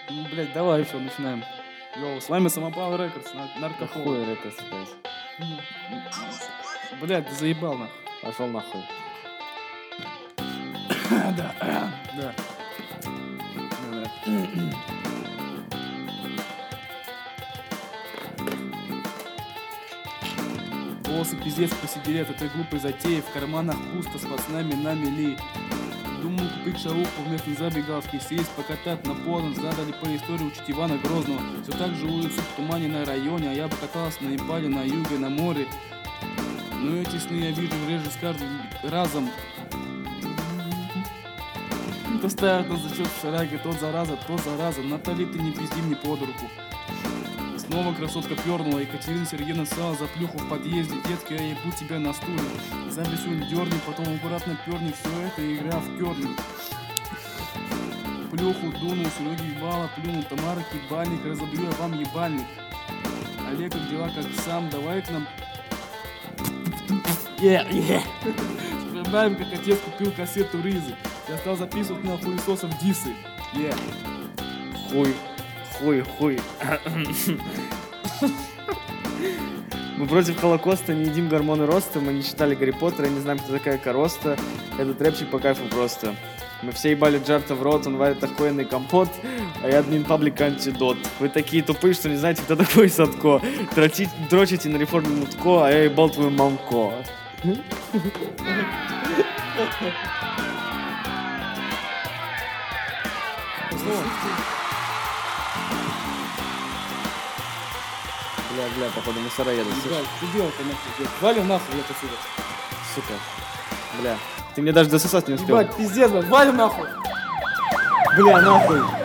Ну, блядь, давай, все, начинаем. Йоу, с вами Самопал Рекордс, наркохол. Хуй Рекордс, блядь. Блядь, ты заебал, нахуй. Пошел нахуй. Да. Волосы пиздец посидерят этой глупой затеи. В карманах пусто, с пацанами на мели. Думал купить шаруху вместо забегаловки, сесть покатать на полном. Задали по истории учить Ивана Грозного. Все так же улицы в тумане на районе, а я бы катался на Непале, на юге, на море. Но эти сны я вижу реже с каждым разом. То ставят на зачет в шараге, тот зараза. Натали, ты не пизди мне под руку. Снова красотка пернула, Екатерина Сергеевна стала за плюху в подъезде. Детка, я ебу тебя на стуле. Записюнь дерни, потом аккуратно перни. Все это игра в кёрлинг. Плюху дунул, Сереги ебала, плюнул. Тамара ебальник, разобью я вам ебальник. Олег, как дела, как сам, давай к нам. Вспоминаем, как отец купил кассету Рызы. Я стал записывать на хуесосов дисы. Хуй. Мы против Холокоста не едим гормоны роста, мы не читали Гарри Поттера, не знаем, кто такая Короста. Этот рэпчик по кайфу просто. Мы все ебали Джарта в рот, он варит охуенный компот, а я админ паблика Антидот. Вы такие тупые, что не знаете, кто такой Садко. Дрочите на реформе Мутко, а я ебал твою мамко. Бля, походу мусора едут. Блядь, что делать-то нахуй? Валим нахуй, я отсюда. Сука. Бля. Ты мне даже дососать не успел. Ебать, пиздец, блядь, валим нахуй. Бля, нахуй.